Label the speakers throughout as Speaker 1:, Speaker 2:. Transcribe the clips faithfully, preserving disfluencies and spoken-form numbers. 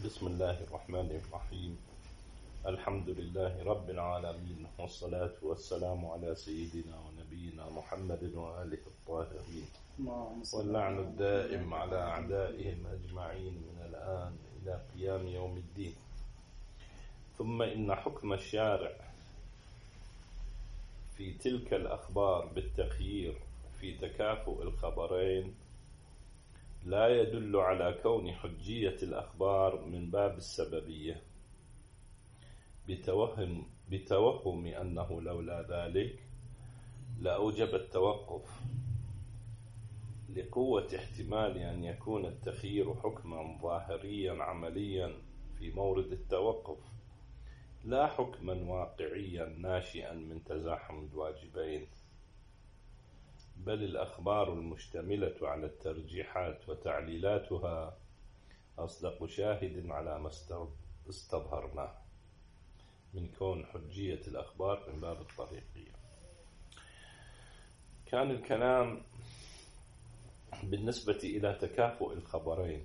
Speaker 1: بسم الله الرحمن الرحيم. الحمد لله رب العالمين، والصلاة والسلام على سيدنا ونبينا محمد وآله الطاهرين، واللعن الدائم على أعدائهم أجمعين من الآن إلى قيام يوم الدين. ثم إن حكم الشارع في تلك الأخبار بالتخيير في تكافؤ الخبرين لا يدل على كون حجية الأخبار من باب السببية، بتوهم, بتوهم أنه لولا ذلك لأوجب التوقف، لقوة احتمال أن يكون التخيير حكما ظاهريا عمليا في مورد التوقف، لا حكما واقعيا ناشئا من تزاحم الواجبين، بل الأخبار المشتملة على الترجيحات وتعليلاتها أصدق شاهد على ما استظهرناه من كون حجية الأخبار من باب الطريقية. كان الكلام بالنسبة إلى تكافؤ الخبرين،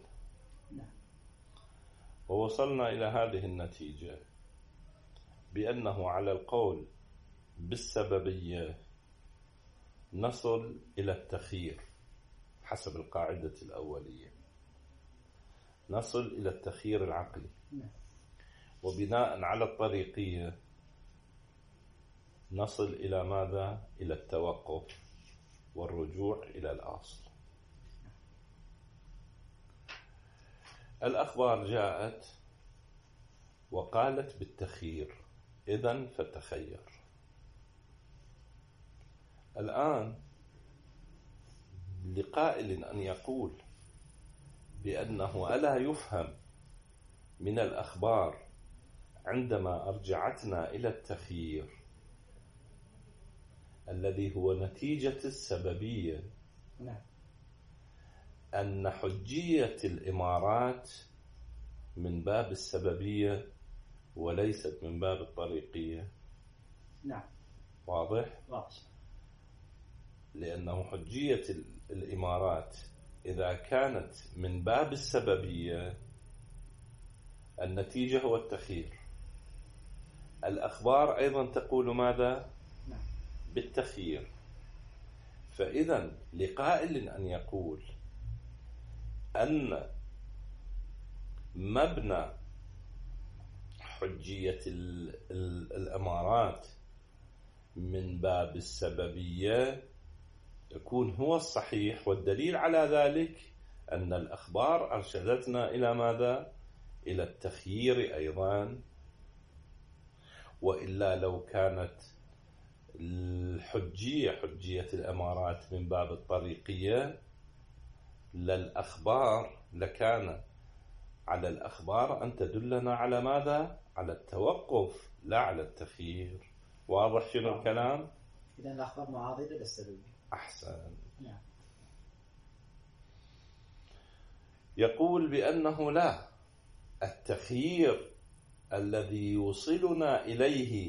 Speaker 1: ووصلنا إلى هذه النتيجة بأنه على القول بالسببية نصل إلى التخيير حسب القاعدة الأولية، نصل إلى التخيير العقلي، وبناء على الطريقية نصل إلى ماذا؟ إلى التوقف والرجوع إلى الأصل. الأخبار جاءت وقالت بالتخيير، إذن فتخير. الآن لقائل أن يقول بأنه ألا يفهم من الأخبار عندما أرجعتنا إلى التخيير الذي هو نتيجة السببية أن حجية الإمارات من باب السببية وليست من باب الطريقية؟
Speaker 2: نعم.
Speaker 1: واضح؟
Speaker 2: واضح.
Speaker 1: لأنه حجية الإمارات إذا كانت من باب السببية النتيجة هو التخيير. الأخبار أيضا تقول ماذا؟
Speaker 2: نعم.
Speaker 1: بالتخيير. فإذا لقائل أن يقول أن مبنى حجية الإمارات من باب السببية يكون هو الصحيح، والدليل على ذلك أن الأخبار أرشدتنا إلى ماذا؟ إلى التخيير أيضا. وإلا لو كانت الحجية حجية الإمارات من باب الطريقية للأخبار لكان على الأخبار أن تدلنا على ماذا؟ على التوقف لا على التخيير. واضح شنو الكلام؟
Speaker 2: إذن الأخبار معارضة للسببية.
Speaker 1: أحسن.
Speaker 2: نعم.
Speaker 1: يقول بأنه لا، التخيير الذي يوصلنا إليه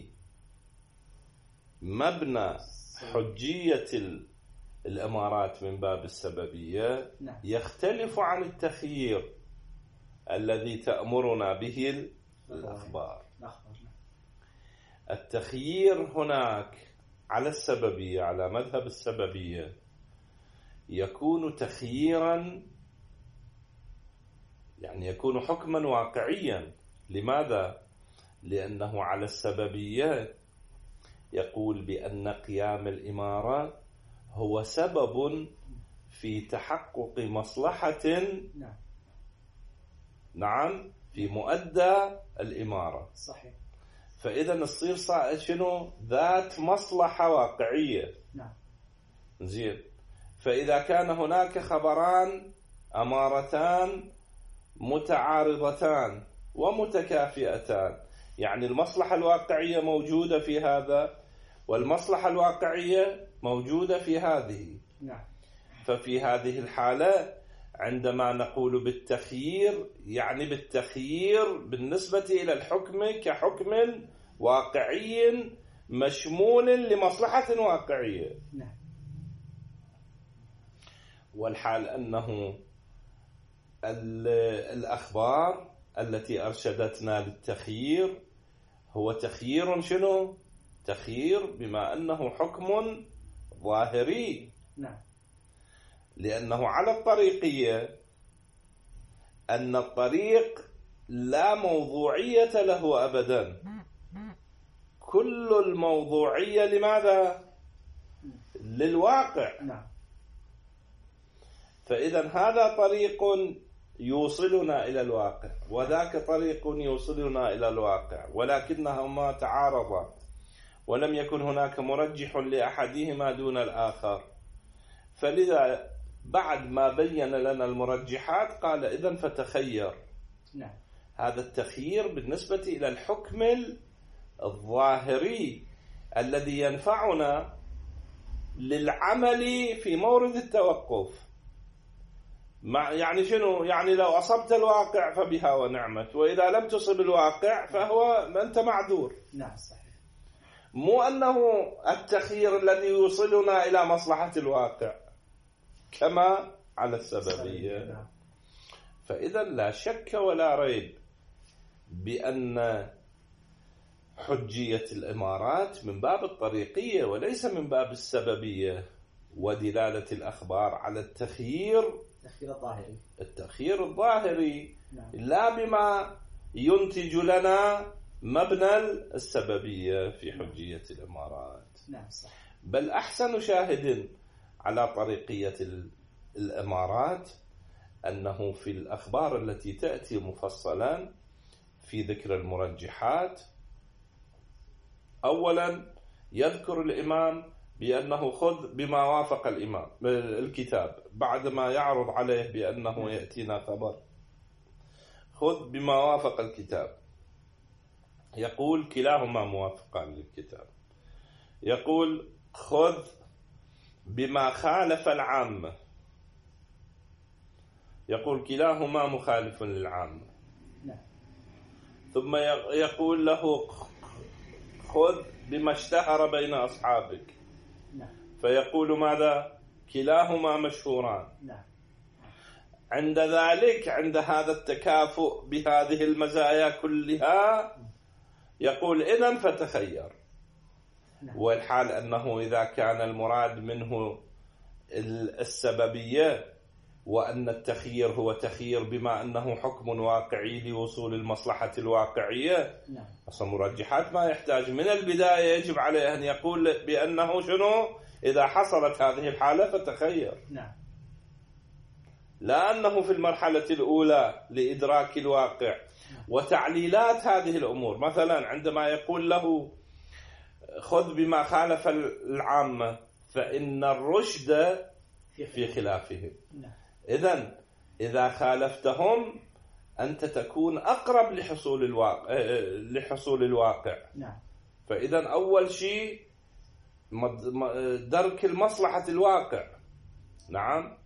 Speaker 1: مبنى حجية الإمارات من باب السببية
Speaker 2: نعم.
Speaker 1: يختلف عن التخيير الذي تأمرنا به الأخبار. التخيير هناك على السببية، على مذهب السببية، يكون تخييرا يعني يكون حكما واقعيا. لماذا؟ لأنه على السببية يقول بأن قيام الإمارة هو سبب في تحقق مصلحة
Speaker 2: نعم,
Speaker 1: نعم في مؤدى الإمارة.
Speaker 2: صحيح.
Speaker 1: فإذا نصير شنو؟ ذات مصلحة واقعية.
Speaker 2: نعم.
Speaker 1: زين. فإذا كان هناك خبران أمارتان متعارضتان ومتكافئتان، يعني المصلحة الواقعية موجودة في هذا والمصلحة الواقعية موجودة في هذه.
Speaker 2: نعم.
Speaker 1: ففي هذه الحالة عندما نقول بالتخيير يعني بالتخيير بالنسبة إلى الحكم كحكم واقعي مشمول لمصلحة واقعية.
Speaker 2: نعم.
Speaker 1: والحال أنه الأخبار التي أرشدتنا للتخيير هو تخيير شنو؟ تخيير بما أنه حكم ظاهري.
Speaker 2: نعم.
Speaker 1: لأنه على الطريقية أن الطريق لا موضوعية له أبدا، كل الموضوعية لماذا؟ للواقع.
Speaker 2: نعم.
Speaker 1: فإذا هذا طريق يوصلنا إلى الواقع وذاك طريق يوصلنا إلى الواقع، ولكنهما تعارضا ولم يكن هناك مرجح لأحدهما دون الآخر. فلذا بعد ما بين لنا المرجحات قال إذن فتخير.
Speaker 2: نعم.
Speaker 1: هذا التخيير بالنسبة إلى الحكم الظاهري الذي ينفعنا للعمل في مورد التوقف. مع يعني شنو؟ يعني لو أصبت الواقع فبها ونعمت، وإذا لم تصب الواقع فهو أنت معذور.
Speaker 2: نعم صحيح.
Speaker 1: مو أنه التخيير الذي يوصلنا إلى مصلحة الواقع كما على السببية. فإذا لا شك ولا ريب بأن حجية الإمارات من باب الطريقية وليس من باب السببية، ودلالة الأخبار على التخيير
Speaker 2: التخيير الظاهري
Speaker 1: التخيير الظاهري
Speaker 2: نعم.
Speaker 1: لا بما ينتج لنا مبنى السببية في حجية الإمارات.
Speaker 2: نعم صح.
Speaker 1: بل أحسن شاهد على طريقية الإمارات أنه في الأخبار التي تأتي مفصلا في ذكر المرجحات، أولا يذكر الإمام بأنه خذ بما وافق الإمام الكتاب، بعدما يعرض عليه بأنه يأتينا خبر خذ بما وافق الكتاب، يقول كلاهما موافقان للكتاب. يقول خذ بما خالف العامة، يقول كلاهما مخالف للعامة. ثم يقول له خذ بما اشتهر بين أصحابك، فيقول ماذا؟ كلاهما مشهوران. عند ذلك عند هذا التكافؤ بهذه المزايا كلها يقول إذن فتخير. والحال أنه إذا كان المراد منه السببية وأن التخيير هو تخيير بما أنه حكم واقعي لوصول المصلحة الواقعية، أصلا مرجحات ما يحتاج من البداية يجب عليه أن يقول بأنه شنو؟ إذا حصلت هذه الحالة فتخير.
Speaker 2: نعم.
Speaker 1: لا أنه في المرحلة الأولى لإدراك الواقع وتعليلات هذه الأمور. مثلا عندما يقول له خذ بما خالف العامة فإن الرشد في خلافهم. إذن إذا خالفتهم أنت تكون أقرب لحصول الواقع لحصول الواقع. فإذن أول شيء درك المصلحة الواقع. نعم.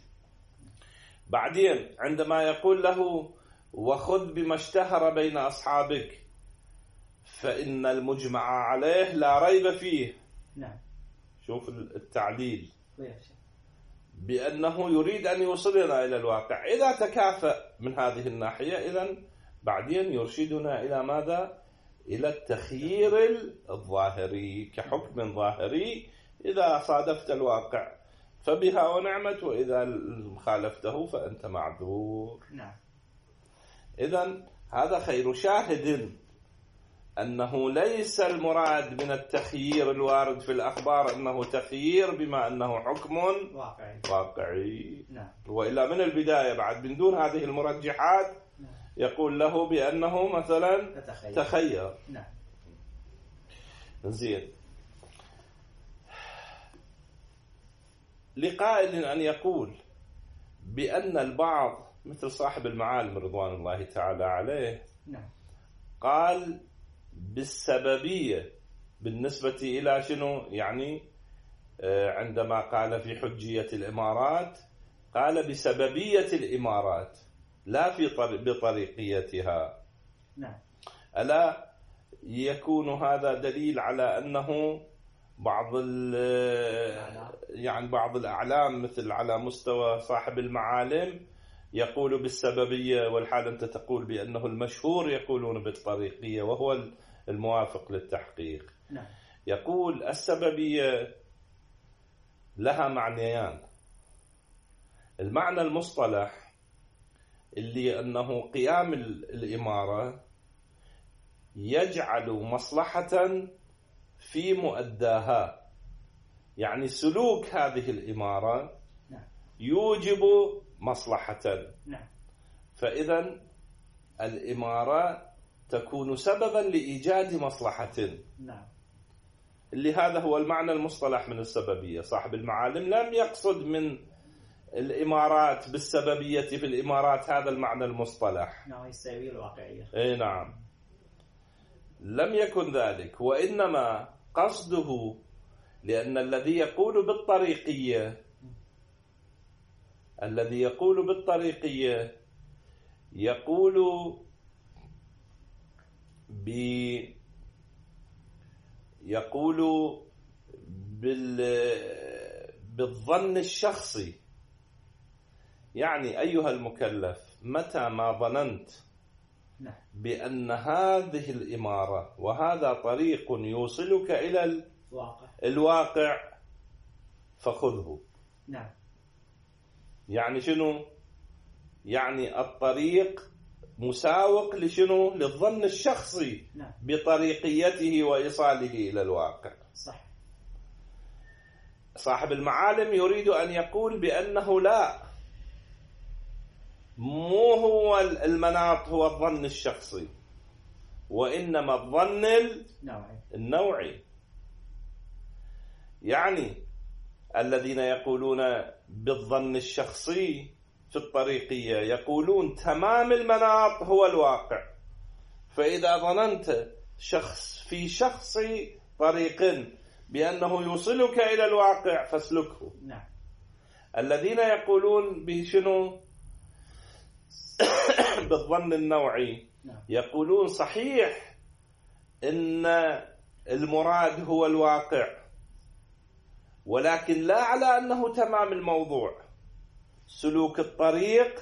Speaker 1: بعدين عندما يقول له وخذ بما اشتهر بين أصحابك فإن المجمع عليه لا ريب فيه.
Speaker 2: نعم.
Speaker 1: شوف التعليل بأنه يريد أن يوصلنا إلى الواقع. إذا تكافأ من هذه الناحية إذن بعدين يرشدنا إلى ماذا؟ إلى التخيير الظاهري كحكم ظاهري. إذا صادفت الواقع فبها ونعمت، وإذا خالفته فأنت معذور.
Speaker 2: نعم.
Speaker 1: إذن هذا خير شاهد أنه ليس المراد من التخيير الوارد في الأخبار أنه تخيير بما أنه حكم
Speaker 2: واقعي,
Speaker 1: واقعي.
Speaker 2: نعم.
Speaker 1: وإلا من البداية بعد من دون هذه المرجحات
Speaker 2: نعم. يقول
Speaker 1: له بأنه مثلا
Speaker 2: تخير,
Speaker 1: تخير.
Speaker 2: نعم.
Speaker 1: زين. لقائل أن يقول بأن البعض مثل صاحب المعالم رضوان الله تعالى عليه
Speaker 2: نعم.
Speaker 1: قال بالسببية بالنسبة إلى شنو؟ يعني عندما قال في حجية الإمارات قال بسببية الإمارات لا في بطريقيتها.
Speaker 2: نعم.
Speaker 1: ألا يكون هذا دليل على أنه بعض يعني بعض الأعلام مثل على مستوى صاحب المعالم يقول بالسببية، والحال أنت تقول بأنه المشهور يقولون بالطريقية وهو الموافق للتحقيق.
Speaker 2: نعم.
Speaker 1: يقول السببية لها معنيان. المعنى المصطلح اللي أنه قيام الإمارة يجعل مصلحة في مؤداها، يعني سلوك هذه الإمارة يوجب مصلحة.
Speaker 2: نعم.
Speaker 1: فإذا الإمارة تكون سببا لإيجاد مصلحة.
Speaker 2: نعم.
Speaker 1: اللي هذا هو المعنى المصطلح من السببية. صاحب المعالم لم يقصد من الإمارات بالسببية في الإمارات هذا المعنى المصطلح.
Speaker 2: نعم، السببية الواقعية.
Speaker 1: أي نعم، لم يكن ذلك، وإنما قصده لأن الذي يقول بالطريقية الذي يقول بالطريقية يقول ب يقول بال بالظن الشخصي. يعني أيها المكلف، متى ما ظننت بأن هذه الإمارة وهذا طريق يوصلك إلى الواقع, الواقع فخذه.
Speaker 2: نعم.
Speaker 1: يعني شنو؟ يعني الطريق مساوق لشنو؟ للظن الشخصي.
Speaker 2: نعم.
Speaker 1: بطريقيته وإيصاله إلى الواقع.
Speaker 2: صح.
Speaker 1: صاحب المعالم يريد أن يقول بأنه لا، مو هو المناط هو الظن الشخصي، وإنما الظن
Speaker 2: النوعي.
Speaker 1: النوعي. يعني الذين يقولون بالظن الشخصي في الطريقية يقولون تمام المناط هو الواقع. فإذا ظننت شخص في شخص طريق بأنه يوصلك إلى الواقع فاسلكه.
Speaker 2: نعم.
Speaker 1: الذين يقولون بشنو؟ بالظن النوعي.
Speaker 2: نعم.
Speaker 1: يقولون صحيح إن المراد هو الواقع، ولكن لا على أنه تمام الموضوع. سلوك الطريق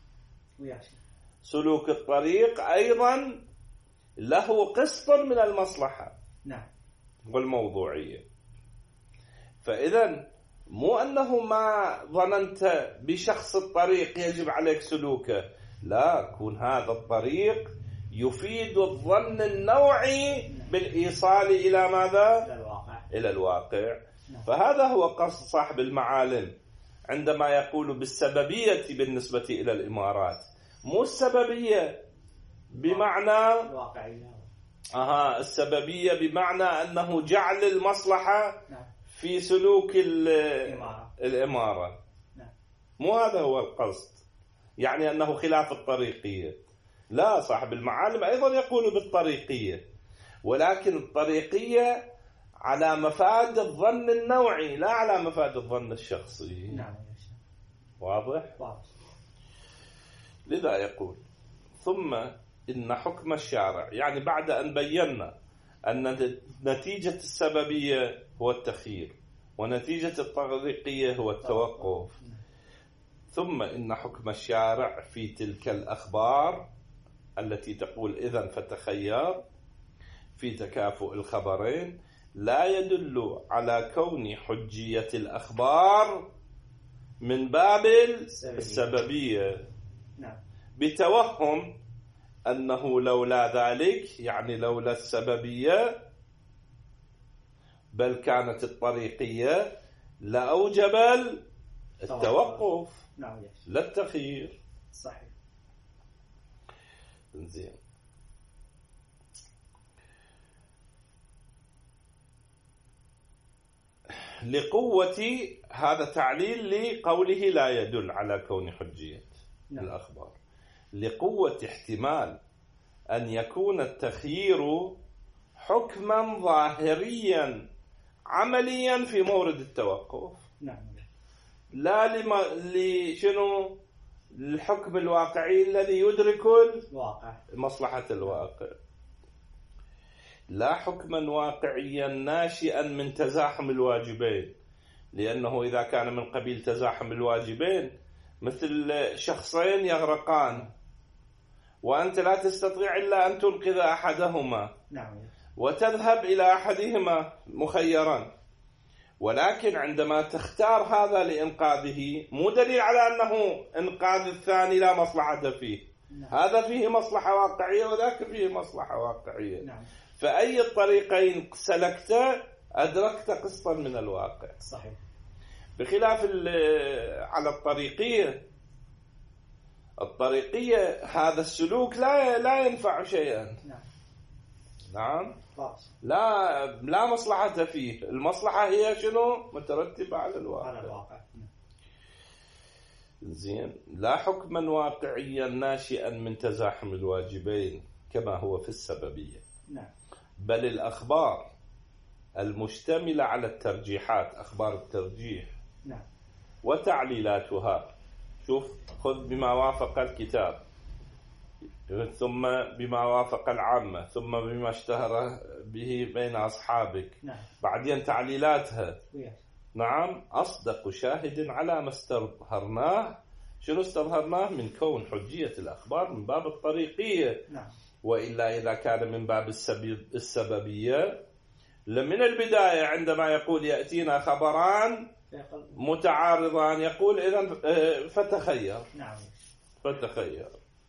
Speaker 1: سلوك الطريق أيضا له قسط من المصلحة.
Speaker 2: نعم.
Speaker 1: والموضوعية. فإذا مو أنه ما ظننت بشخص الطريق يجب عليك سلوكه، لا، كون هذا الطريق يفيد الظن النوعي بالإيصال إلى ماذا؟
Speaker 2: إلى الواقع.
Speaker 1: إلى الواقع. فهذا هو قصد صاحب المعالم عندما يقول بالسببية بالنسبة إلى الإمارات. مو السببية بمعنى
Speaker 2: الواقعية.
Speaker 1: أها السببية بمعنى أنه جعل المصلحة في سلوك الإمارة, الإمارة. مو هذا هو القصد، يعني أنه خلاف الطريقية. لا، صاحب المعالم أيضا يقول بالطريقية، ولكن الطريقية على مفاد الظن النوعي لا على مفاد الظن الشخصي.
Speaker 2: نعم.
Speaker 1: واضح؟
Speaker 2: واضح.
Speaker 1: لذا يقول ثم إن حكم الشارع، يعني بعد أن بينا أن نتيجة السببية هو التخيير ونتيجة الطريقية هو التوقف، ثم إن حكم الشارع في تلك الأخبار التي تقول إذن فتخير في تكافؤ الخبرين لا يدل على كون حجية الأخبار من باب السببية.
Speaker 2: نعم.
Speaker 1: بتوهم أنه لولا ذلك، يعني لولا السببية بل كانت الطريقية لأوجب التوقف.
Speaker 2: نعم.
Speaker 1: لا التخيير.
Speaker 2: صحيح.
Speaker 1: زين. لقوة هذا تعليل لقوله لا يدل على كون حجية. نعم. الأخبار لقوة احتمال أن يكون التخيير حكما ظاهريا عمليا في مورد التوقف.
Speaker 2: نعم.
Speaker 1: لا لما لشنو الحكم الواقعي الذي يدرك
Speaker 2: الواقع
Speaker 1: مصلحة الواقع، لا حكما واقعيا ناشئا من تزاحم الواجبين، لأنه إذا كان من قبيل تزاحم الواجبين مثل شخصين يغرقان وأنت لا تستطيع إلا أن تنقذ أحدهما
Speaker 2: نعم.
Speaker 1: وتذهب إلى أحدهما مخيرا، ولكن عندما تختار هذا لإنقاذه مو دليل على أنه إنقاذ الثاني لا مصلحة فيه.
Speaker 2: نعم.
Speaker 1: هذا فيه مصلحة واقعية وذاك فيه مصلحة واقعية.
Speaker 2: نعم.
Speaker 1: فأي الطريقين سلكت أدركت قسطا من الواقع.
Speaker 2: صحيح.
Speaker 1: بخلاف على الطريقية، الطريقية هذا السلوك لا لا ينفع شيئا.
Speaker 2: نعم.
Speaker 1: نعم.
Speaker 2: خلاص.
Speaker 1: لا لا مصلحة فيه، المصلحة هي شنو؟ مترتبة على الواقع.
Speaker 2: على الواقع.
Speaker 1: زين. لا حكما واقعيا ناشئا من تزاحم الواجبين كما هو في السببية.
Speaker 2: نعم.
Speaker 1: بل الأخبار المشتملة على الترجيحات، أخبار الترجيح.
Speaker 2: نعم.
Speaker 1: وتعليلاتها، شوف، خذ بما وافق الكتاب، ثم بما وافق العامة، ثم بما اشتهر به بين أصحابك.
Speaker 2: نعم.
Speaker 1: بعدين تعليلاتها.
Speaker 2: وياك.
Speaker 1: نعم. أصدق شاهد على ما استظهرناه. شنو استظهرناه؟ من كون حجية الأخبار من باب الطريقية.
Speaker 2: نعم.
Speaker 1: وإلا إذا كان من باب السببية لمن البداية عندما يقول يأتينا خبران متعارضان يقول إذن فتخير.
Speaker 2: نعم.
Speaker 1: فتخير.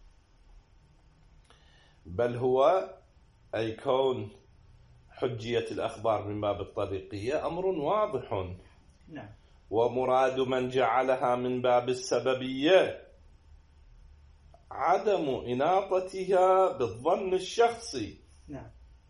Speaker 1: بل هو أي كون حجية الأخبار من باب الطريقية أمر واضح.
Speaker 2: نعم.
Speaker 1: ومراد من جعلها من باب السببية عدم إناطتها بالظن الشخصي.
Speaker 2: نعم.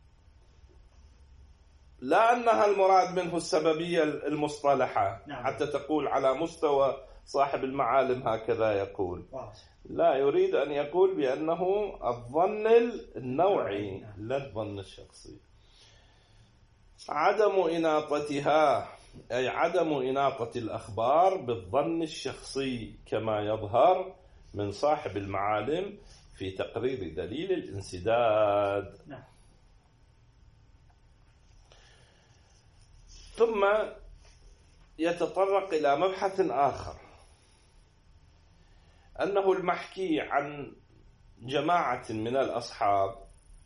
Speaker 1: لا أنها المراد منه السببية المصطلحة.
Speaker 2: نعم.
Speaker 1: حتى تقول على مستوى صاحب المعالم هكذا يقول.
Speaker 2: واضح.
Speaker 1: لا، يريد أن يقول بأنه الظن النوعي.
Speaker 2: نعم.
Speaker 1: لا الظن الشخصي. عدم إناطتها أي عدم إناطة الأخبار بالظن الشخصي كما يظهر من صاحب المعالم في تقرير دليل الانسداد.
Speaker 2: نعم.
Speaker 1: ثم يتطرق إلى مبحث آخر، أنه المحكي عن جماعة من الأصحاب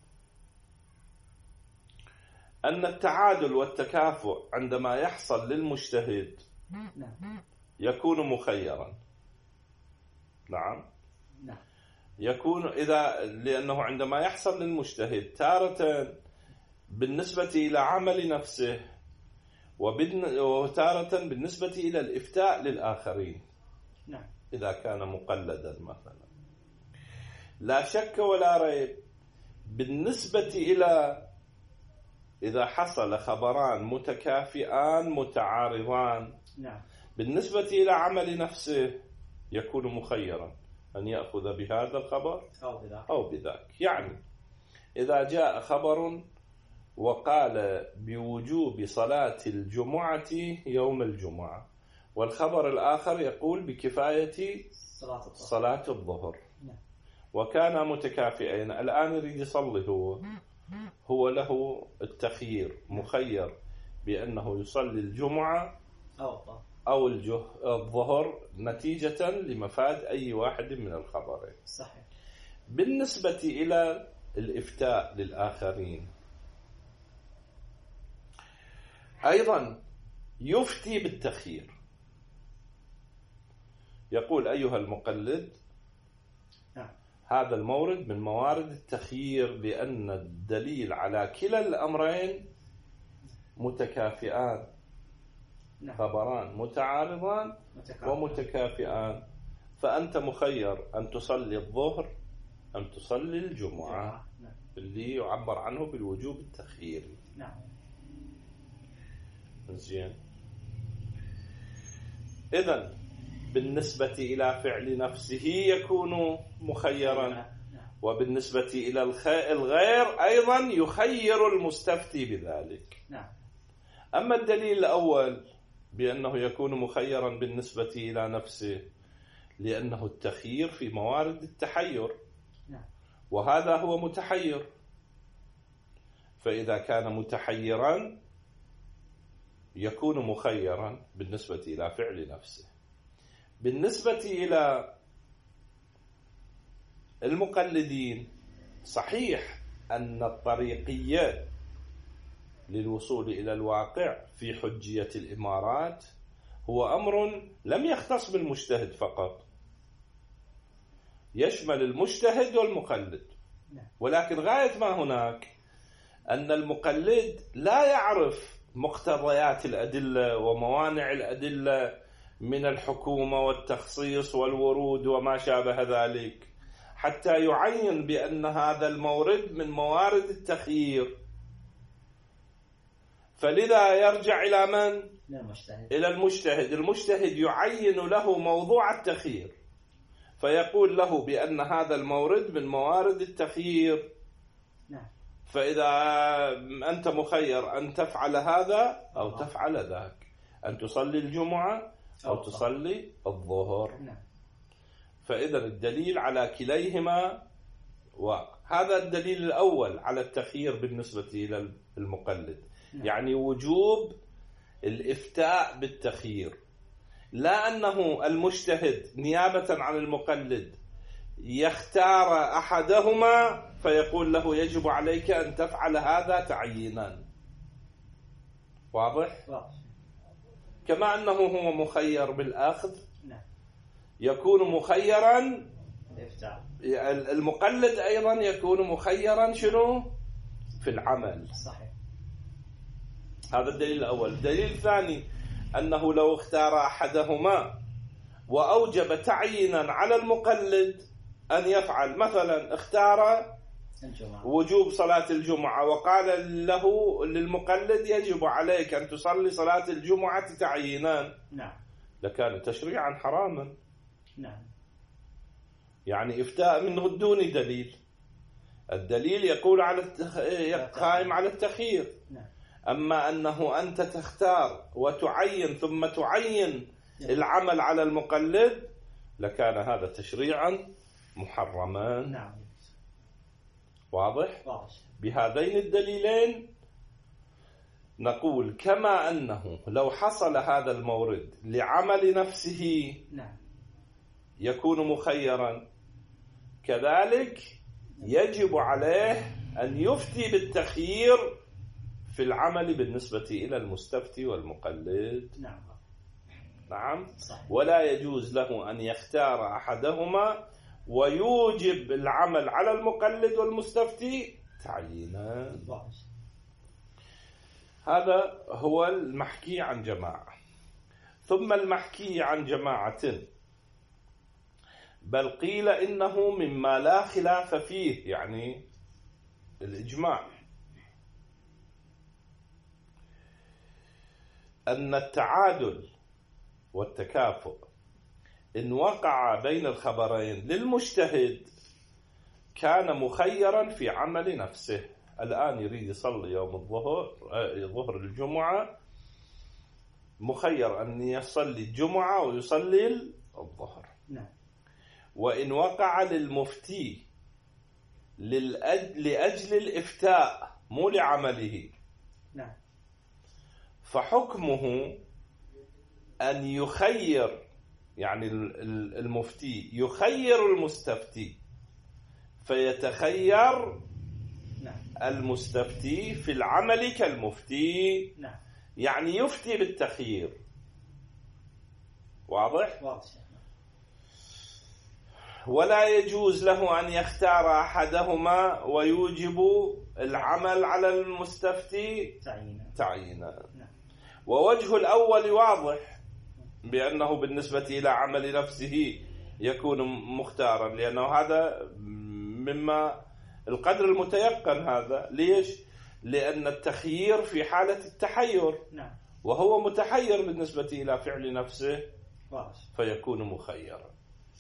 Speaker 1: أن التعادل والتكافؤ عندما يحصل للمجتهد يكون مخيرا. نعم.
Speaker 2: نعم.
Speaker 1: يكون إذا لأنه عندما يحصل للمجتهد تارة بالنسبة إلى عمل نفسه وتارة بالنسبة إلى الإفتاء للآخرين.
Speaker 2: نعم.
Speaker 1: إذا كان مقلدا مثلا، لا شك ولا ريب بالنسبة إلى إذا حصل خبران متكافئان متعارضان،
Speaker 2: نعم،
Speaker 1: بالنسبة إلى عمل نفسه يكون مخيرا أن يأخذ بهذا الخبر
Speaker 2: أو بذاك
Speaker 1: أو بذاك. يعني إذا جاء خبر وقال بوجوب صلاة الجمعة يوم الجمعة، والخبر الآخر يقول بكفاية
Speaker 2: صلاة,
Speaker 1: صلاة الظهر،
Speaker 2: نعم،
Speaker 1: وكان متكافئين، الآن يريد يصلي هو هو له التخيير، مخير بأنه يصلي الجمعة
Speaker 2: أو
Speaker 1: أو الظهر نتيجة لمفاد أي واحد من الخبرين.
Speaker 2: صحيح.
Speaker 1: بالنسبة إلى الإفتاء للآخرين أيضا يفتي بالتخيير، يقول أيها المقلد
Speaker 2: نعم،
Speaker 1: هذا المورد من موارد التخيير لأن الدليل على كلا الأمرين متكافئان،
Speaker 2: نعم،
Speaker 1: خبران متعارضان
Speaker 2: متكافئ.
Speaker 1: ومتكافئان، فأنت مخير أن تصلي الظهر أم تصلي الجمعة،
Speaker 2: نعم،
Speaker 1: اللي يعبر عنه بالوجوب التخييري.
Speaker 2: نعم.
Speaker 1: زين. إذن بالنسبة إلى فعل نفسه يكون مخيرا،
Speaker 2: نعم.
Speaker 1: وبالنسبة إلى الغير أيضا يخير المستفتي بذلك.
Speaker 2: نعم.
Speaker 1: أما الدليل الأول بأنه يكون مخيرا بالنسبة إلى نفسه لأنه التخيير في موارد التحير،
Speaker 2: نعم،
Speaker 1: وهذا هو متحير، فإذا كان بالنسبة إلى المقلدين صحيح أن الطريقية للوصول إلى الواقع في حجية الإمارات هو أمر لم يختص بالمجتهد فقط، يشمل المجتهد والمقلد، ولكن غاية ما هناك أن المقلد لا يعرف مقتضيات الأدلة وموانع الأدلة من الحكومة والتخصيص والورود وما شابه ذلك حتى يعين بأن هذا المورد من موارد التخيير، فلذا يرجع إلى من؟ إلى المجتهد. المجتهد يعين له موضوع التخيير فيقول له بأن هذا المورد من موارد التخيير، فإذا أنت مخير أن تفعل هذا أو تفعل ذاك، أن تصلي الجمعة أو تصلي الظهر. فإذا الدليل على كليهما واقع. هذا الدليل الأول على التخيير بالنسبة إلى المقلد، يعني وجوب الإفتاء بالتخيير، لا أنه المجتهد نيابة عن المقلد يختار أحدهما فيقول له يجب عليك أن تفعل هذا تعيينا. واضح؟ كما أنه هو مخير بالأخذ يكون مخيرا، المقلد أيضا يكون مخيرا شنو؟ في العمل.
Speaker 2: صحيح.
Speaker 1: هذا الدليل الأول. الدليل الثاني أنه لو اختار أحدهما وأوجب تعيينا على المقلد أن يفعل، مثلا اختار الجمعة. وجوب صلاة الجمعة وقال له للمقلد يجب عليك أن تصلي صلاة الجمعة تعيينا،
Speaker 2: نعم،
Speaker 1: لكان تشريعا حراما.
Speaker 2: نعم،
Speaker 1: يعني إفتاء منه دون دليل. الدليل يقول على التخ... قائم على التخيير.
Speaker 2: نعم.
Speaker 1: أما أنه أنت تختار وتعين ثم تعين العمل على المقلد لكان هذا تشريعا محرما.
Speaker 2: نعم.
Speaker 1: واضح؟ بهذين الدليلين نقول كما أنه لو حصل هذا المورد لعمل نفسه
Speaker 2: نعم
Speaker 1: يكون مخيرا، كذلك يجب عليه أن يفتي بالتخيير في العمل بالنسبة إلى المستفتي والمقلد.
Speaker 2: نعم.
Speaker 1: نعم.
Speaker 2: صحيح.
Speaker 1: ولا يجوز له أن يختار أحدهما ويوجب العمل على المقلد والمستفتي تعيينا. هذا هو المحكي عن جماعة. ثم المحكي عن جماعة بل قيل إنه مما لا خلاف فيه، يعني الإجماع، أن التعادل والتكافؤ إن وقع بين الخبرين للمجتهد كان مخيرا في عمل نفسه. الآن يريد يصلي يوم الظهر ظهر الجمعة، مخير أن يصلي الجمعة ويصلي الظهر.
Speaker 2: نعم.
Speaker 1: وإن وقع للمفتي لأجل الإفتاء مو لعمله،
Speaker 2: نعم،
Speaker 1: فحكمه أن يخير، يعني المفتي يخير المستفتي فيتخير
Speaker 2: نعم
Speaker 1: المستفتي في العمل كالمفتي،
Speaker 2: نعم،
Speaker 1: يعني يفتي بالتخيير. واضح؟
Speaker 2: واضح.
Speaker 1: ولا يجوز له أن يختار أحدهما ويوجب العمل على المستفتي
Speaker 2: تعيينا.
Speaker 1: تعيينا.
Speaker 2: نعم.
Speaker 1: ووجه الأول واضح بأنه بالنسبة إلى عمل نفسه يكون مختارا، لأنه هذا مما القدر المتيقن. هذا ليش؟ لأن التخيير في حالة التحير،
Speaker 2: نعم،
Speaker 1: وهو متحير بالنسبة إلى فعل نفسه
Speaker 2: واضح.
Speaker 1: فيكون مخيرا.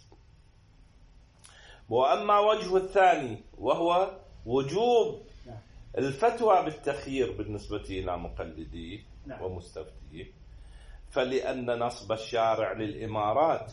Speaker 1: وأما وجه الثاني وهو وجوب
Speaker 2: نعم
Speaker 1: الفتوى بالتخيير بالنسبة إلى مقلديه
Speaker 2: نعم
Speaker 1: ومستفتيه، فلأن نصب الشارع للإمارات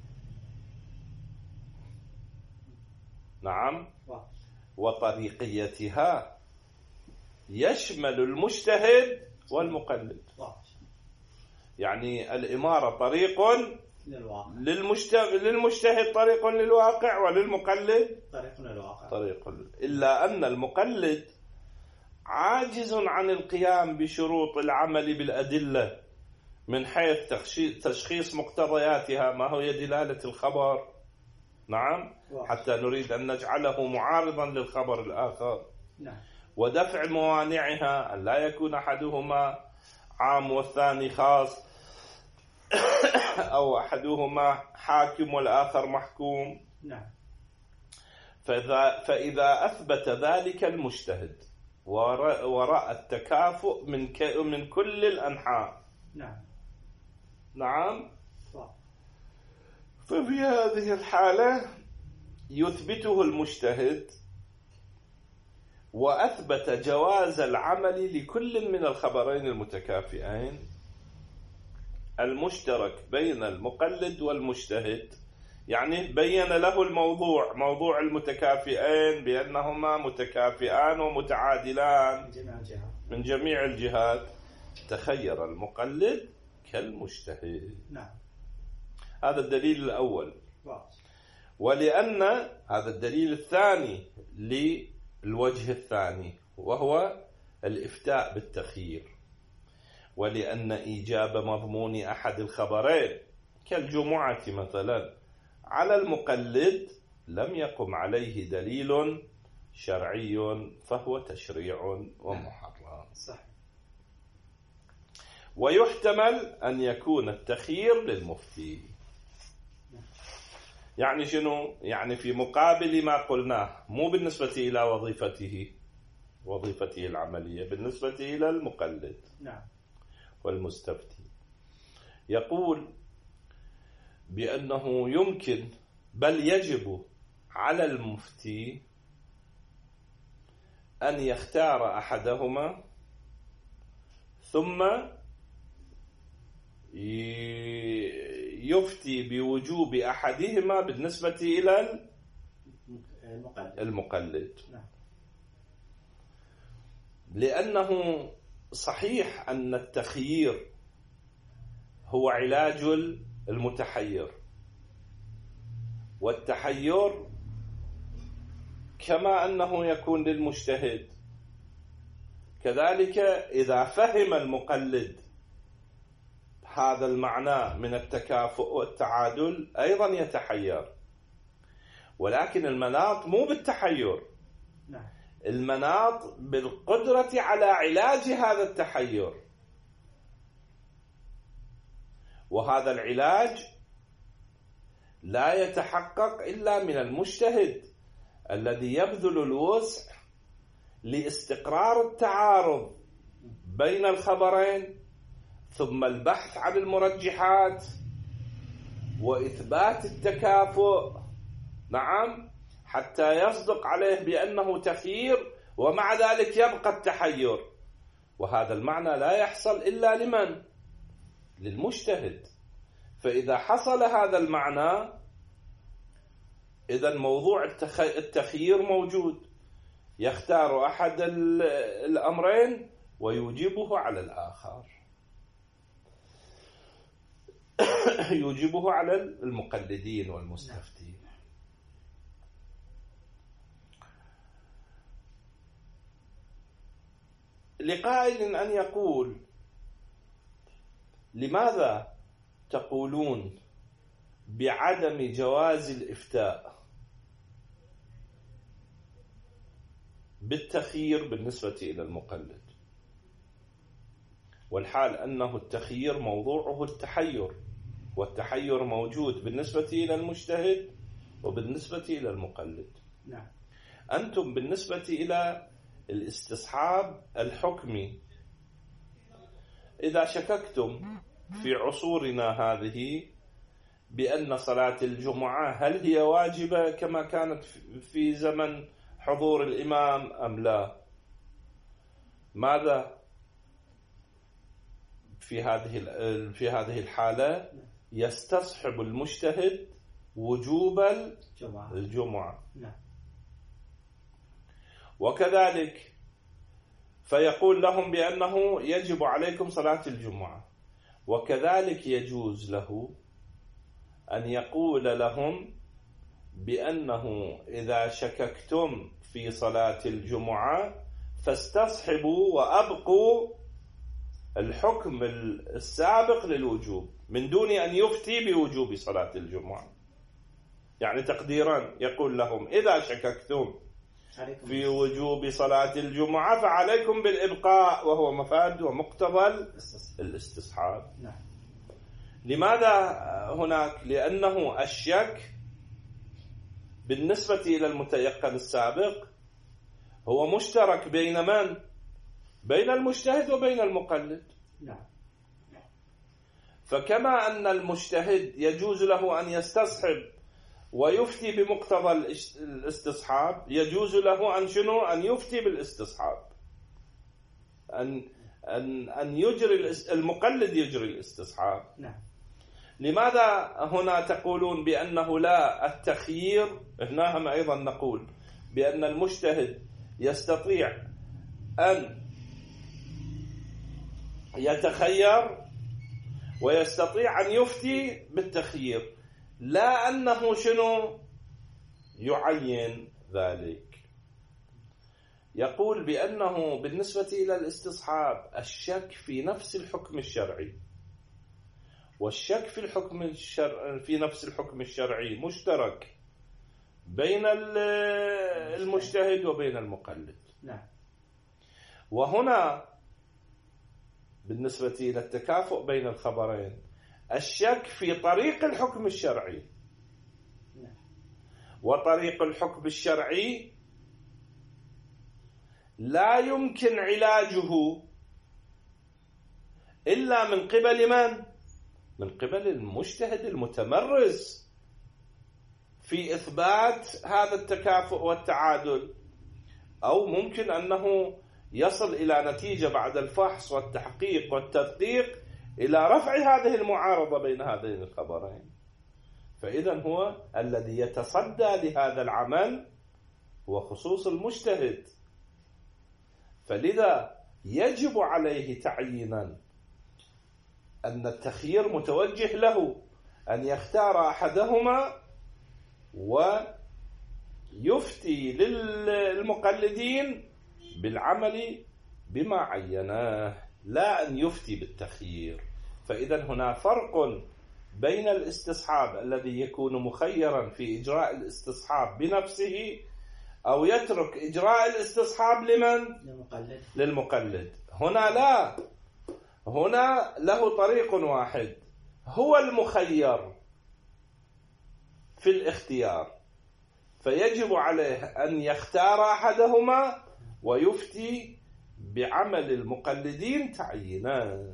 Speaker 1: نعم وطريقيتها يشمل المجتهد والمقلد. يعني الإمارة طريق
Speaker 2: للواقع.
Speaker 1: للمجتهد للمجتهد طريق للواقع، وللمقلد
Speaker 2: طريق للواقع.
Speaker 1: طريق. إلا أن المقلد عاجز عن القيام بشروط العمل بالأدلة من حيث تشخيص مقتضياتها، ما هي دلالة الخبر. نعم. حتى نريد أن نجعله معارضا للخبر الآخر.
Speaker 2: نعم.
Speaker 1: ودفع موانعها، أن لا يكون أحدهما عام والثاني خاص، أو أحدهما حاكم والآخر محكوم.
Speaker 2: نعم.
Speaker 1: فإذا, فإذا أثبت ذلك المجتهد ورأى التكافؤ من من كل الأنحاء.
Speaker 2: نعم.
Speaker 1: نعم. ففي هذه الحالة يثبته المجتهد وأثبت جواز العمل لكل من الخبرين المتكافئين المشترك بين المقلد والمجتهد، يعني بين له الموضوع، موضوع المتكافئين بأنهما متكافئان ومتعادلان من جميع الجهات. تخير المقلد كالمجتهد.
Speaker 2: نعم.
Speaker 1: هذا الدليل الأول. ولأن هذا الدليل الثاني للوجه الثاني، وهو الإفتاء بالتخيير. ولأن إيجاب مضمون أحد الخبرين كالجمعة مثلا على المقلد لم يقم عليه دليل شرعي، فهو تشريع ومحرم.
Speaker 2: صح.
Speaker 1: ويحتمل أن يكون التخيير للمفتي. يعني شنو؟ يعني في مقابل ما قلناه، مو بالنسبة إلى وظيفته وظيفته العملية، بالنسبة إلى المقلد.
Speaker 2: نعم.
Speaker 1: والمستفتي يقول بأنه يمكن بل يجب على المفتي أن يختار أحدهما ثم يفتي بوجوب أحدهما بالنسبة إلى المقلد. لأنه صحيح أن التخيير هو علاج المتحير، والتحير كما أنه يكون للمجتهد كذلك إذا فهم المقلد هذا المعنى من التكافؤ والتعادل أيضا يتحير. ولكن المناط مو بالتحير، المناط بالقدرة على علاج هذا التحير، وهذا العلاج لا يتحقق إلا من المجتهد الذي يبذل الوسع لاستقرار التعارض بين الخبرين، ثم البحث عن المرجحات وإثبات التكافؤ. نعم. حتى يصدق عليه بأنه تخيير، ومع ذلك يبقى التحير. وهذا المعنى لا يحصل إلا لمن؟ للمجتهد. فإذا حصل هذا المعنى إذن موضوع التخيير موجود، يختار أحد الأمرين ويوجبه على الآخر، يوجبه على المقلدين والمستفتين. لقائل أن يقول: لماذا تقولون بعدم جواز الإفتاء بالتخيير بالنسبة إلى المقلد، والحال أنه التخيير موضوعه التحير، والتحير موجود بالنسبة إلى المجتهد وبالنسبة إلى المقلد.
Speaker 2: نعم.
Speaker 1: أنتم بالنسبة إلى الاستصحاب الحكمي إذا شككتم في عصورنا هذه بأن صلاة الجمعة هل هي واجبة كما كانت في زمن حضور الإمام أم لا، ماذا في هذه في هذه الحالة؟ يستصحب المجتهد وجوب الجمعة. وكذلك فيقول لهم بأنه يجب عليكم صلاة الجمعة، وكذلك يجوز له أن يقول لهم بأنه إذا شككتم في صلاة الجمعة فاستصحبوا وأبقوا الحكم السابق للوجوب من دون أن يفتي بوجوب صلاة الجمعة. يعني تقديرا يقول لهم إذا شككتم في وجوب صلاة الجمعة فعليكم بالإبقاء، وهو مفاد ومقتضى الاستصحاب. لماذا هناك؟ لأنه الشك بالنسبة إلى المتيقن السابق هو مشترك بين من؟ بين المجتهد وبين المقلد. فكما أن المجتهد يجوز له أن يستصحب ويفتي بمقتضى الاستصحاب، يجوز له أن شنو؟ أن يفتي بالاستصحاب، أن أن أن يجري المقلد يجري الاستصحاب.
Speaker 2: نعم.
Speaker 1: لماذا هنا تقولون بأنه لا التخيير؟ هنا هم أيضا نقول بأن المجتهد يستطيع أن يتخير ويستطيع أن يفتي بالتخيير، لا أنه شنو يعين ذلك. يقول بأنه بالنسبة إلى الاستصحاب الشك في نفس الحكم الشرعي، والشك في الحكم الشرع في نفس الحكم الشرعي مشترك بين المجتهد وبين المقلد.
Speaker 2: نعم.
Speaker 1: وهنا بالنسبة إلى التكافؤ بين الخبرين الشك في طريق الحكم الشرعي، وطريق الحكم الشرعي لا يمكن علاجه إلا من قبل من؟ من قبل المجتهد المتمرس في إثبات هذا التكافؤ والتعادل، أو ممكن أنه يصل إلى نتيجة بعد الفحص والتحقيق والتدقيق إلى رفع هذه المعارضة بين هذين الخبرين. فإذا هو الذي يتصدى لهذا العمل هو خصوص المجتهد، فلذا يجب عليه تعيينا أن التخيير متوجه له أن يختار أحدهما ويفتي للمقلدين بالعمل بما عيناه، لا أن يفتي بالتخيير. فإذا هنا فرق بين الاستصحاب الذي يكون مخيرا في إجراء الاستصحاب بنفسه أو يترك إجراء الاستصحاب لمن؟
Speaker 2: للمقلد.
Speaker 1: للمقلد. هنا لا، هنا له طريق واحد، هو المخير في الاختيار، فيجب عليه أن يختار أحدهما ويفتي بعمل المقلدين تعيينان.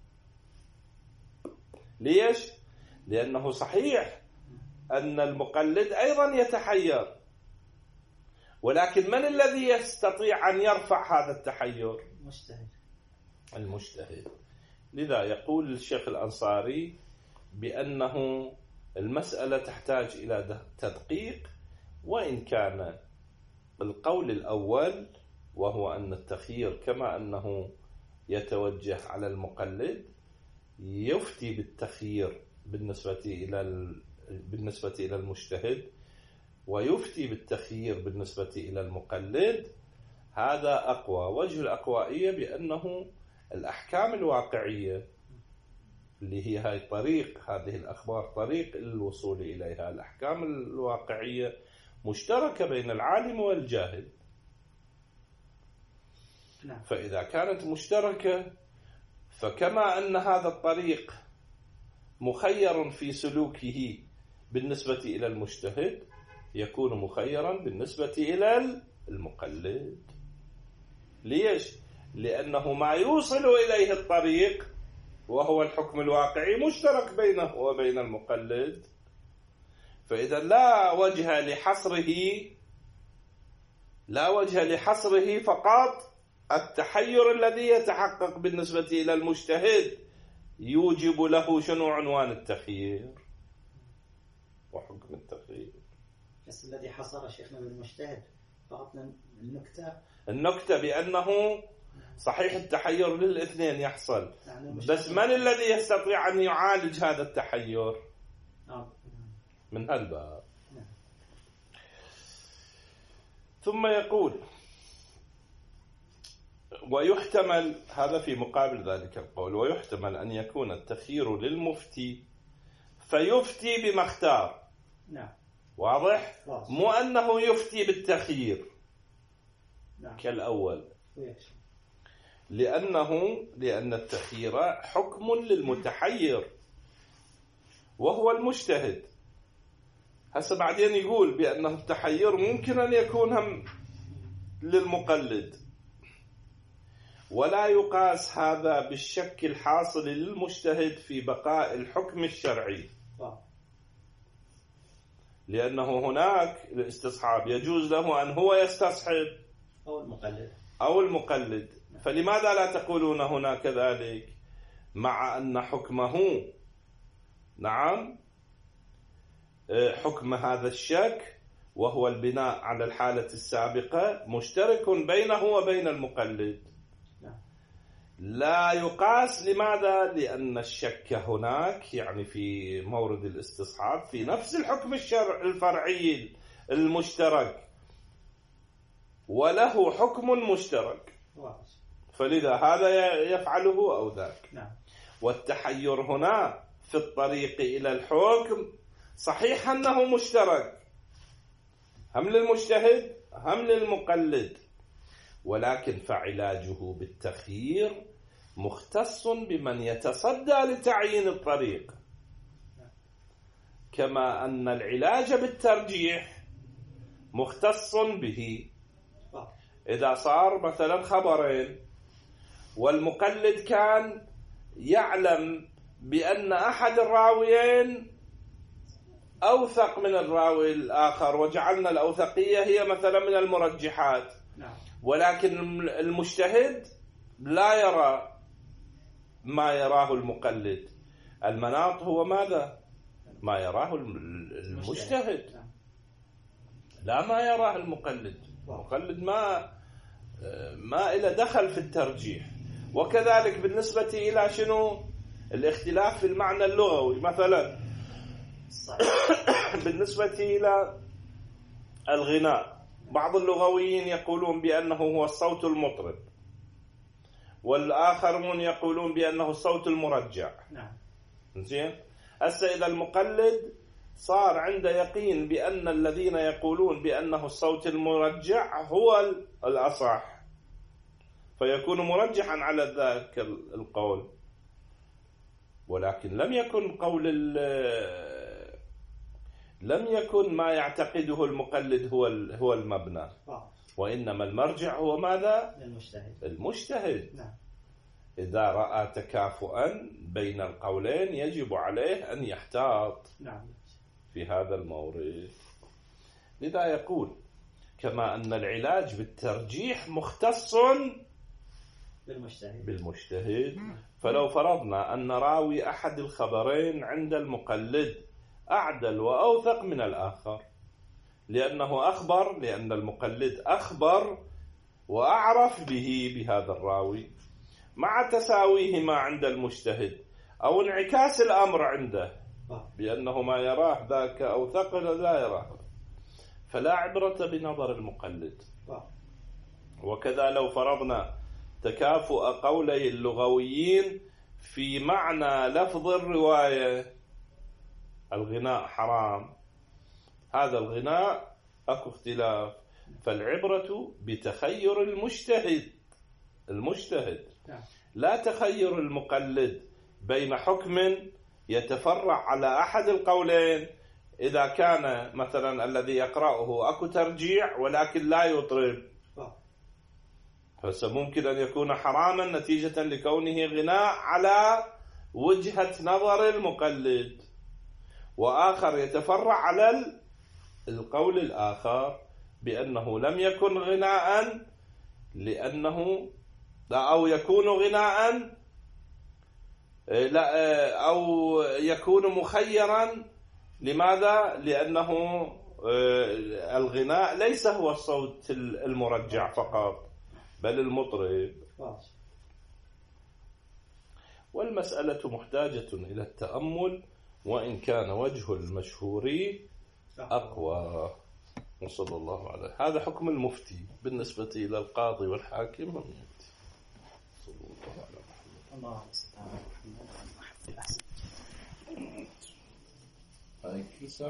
Speaker 1: ليش؟ لأنه صحيح أن المقلد أيضا يتحير، ولكن من الذي يستطيع أن يرفع هذا التحير؟
Speaker 2: المجتهد.
Speaker 1: المجتهد. لذا يقول الشيخ الأنصاري بأنه المسألة تحتاج إلى تدقيق، وإن كان القول الأول وهو أن التخيير كما أنه يتوجه على المقلد يفتي بالتخيير بالنسبة إلى بالنسبة إلى المجتهد، ويفتي بالتخيير بالنسبة إلى المقلد، هذا أقوى. وجه الأقوائية بأنه الأحكام الواقعية اللي هي هاي طريق هذه الأخبار، طريق الوصول إليها، الأحكام الواقعية مشتركة بين العالم والجاهل. فإذا كانت مشتركة فكما أن هذا الطريق مخير في سلوكه بالنسبة إلى المجتهد يكون مخيرا بالنسبة إلى المقلد. ليش؟ لأنه ما يوصل إليه الطريق وهو الحكم الواقعي مشترك بينه وبين المقلد، فإذا لا وجه لحصره لا وجه لحصره فقط التحير الذي يتحقق بالنسبة إلى المجتهد يوجب له شنو؟ عنوان التخيير وحكم التخيير.
Speaker 2: بس الذي حصر شيخنا بالمجتهد فقط النكتة
Speaker 1: النكتة بأنه صحيح التحير للاثنين يحصل، بس من الذي يستطيع أن يعالج هذا التحير؟ من هالباب. ثم يقول ويحتمل، هذا في مقابل ذلك القول، ويحتمل أن يكون التخيير للمفتي فيفتي بما اختار.
Speaker 2: نعم.
Speaker 1: واضح؟ مو أنه يفتي بالتخيير.
Speaker 2: نعم.
Speaker 1: كالأول، لأنه لأن التخيير حكم للمتحير وهو المجتهد. هسه بعدين يقول بأنه التحير ممكن أن يكون هم للمقلد، ولا يقاس هذا بالشك الحاصل للمجتهد في بقاء الحكم الشرعي، لأنه هناك الاستصحاب يجوز له أن هو يستصحب
Speaker 2: أو المقلد
Speaker 1: أو المقلد. فلماذا لا تقولون هنا كذلك مع أن حكمه، نعم، حكم هذا الشك وهو البناء على الحالة السابقة مشترك بينه وبين المقلد، لا يقاس. لماذا؟ لأن الشك هناك يعني في مورد الاستصحاب في نفس الحكم الشرع الفرعي المشترك، وله حكم مشترك، فلذا هذا يفعله أو ذاك. والتحير هنا في الطريق إلى الحكم صحيح أنه مشترك هم للمجتهد هم للمقلد، ولكن فعلاجه بالتخيير مختص بمن يتصدى لتعيين الطريق، كما أن العلاج بالترجيح مختص به. إذا صار مثلا خبرين والمقلد كان يعلم بأن أحد الراويين أوثق من الراوي الآخر، وجعلنا الأوثقية هي مثلا من المرجحات، ولكن المجتهد لا يرى ما يراه المقلد. المناط هو ماذا؟ ما يراه المجتهد، لا ما يراه المقلد. المقلد ما ما إلى دخل في الترجيح. وكذلك بالنسبة إلى شنو الاختلاف في المعنى اللغوي، مثلا بالنسبة إلى الغناء بعض اللغويين يقولون بأنه هو الصوت المطرب، والآخرون يقولون بأنه الصوت المرجع. نعم. زين. هسه إذا المقلد صار عنده يقين بأن الذين يقولون بأنه الصوت المرجع هو الأصح، فيكون مرجحا على ذاك القول، ولكن لم يكن قول لم يكن ما يعتقده المقلد هو هو المبنى، وإنما المرجع هو ماذا؟
Speaker 2: المجتهد.
Speaker 1: المجتهد.
Speaker 2: نعم.
Speaker 1: إذا رأى تكافؤا بين القولين يجب عليه أن يحتاط.
Speaker 2: نعم.
Speaker 1: في هذا المورد. لذا يقول كما أن العلاج بالترجيح مختص
Speaker 2: بالمجتهد,
Speaker 1: بالمجتهد فلو فرضنا أن راوي أحد الخبرين عند المقلد أعدل وأوثق من الآخر، لأنه أخبر، لأن المقلد أخبر وأعرف به بهذا الراوي، مع تساويهما عند المجتهد أو انعكاس الأمر عنده بأنه ما يراه ذاك أوثق لا يراه، فلا عبرة بنظر المقلد. وكذا لو فرضنا تكافؤ قولي اللغويين في معنى لفظ الرواية، الغناء حرام، هذا الغناء أكو اختلاف، فالعبرة بتخير المجتهد المجتهد لا تخير المقلد بين حكم يتفرع على أحد القولين، إذا كان مثلا الذي يقرأه أكو ترجيع ولكن لا يطرب، فممكن أن يكون حراما نتيجة لكونه غناء على وجهة نظر المقلد، وآخر يتفرع على القول الآخر بأنه لم يكن غناء لأنه أو يكون غناء لا أو يكون مخيرا. لماذا؟ لأنه الغناء ليس هو الصوت المرجع فقط بل المطرب. والمسألة محتاجة إلى التأمل وإن كان وجه المشهور أقوى. وصلى الله عليه. هذا حكم المفتي بالنسبة إلى القاضي والحاكم والمفتي. صلى الله على محمد.
Speaker 2: اللهم صل على محمد.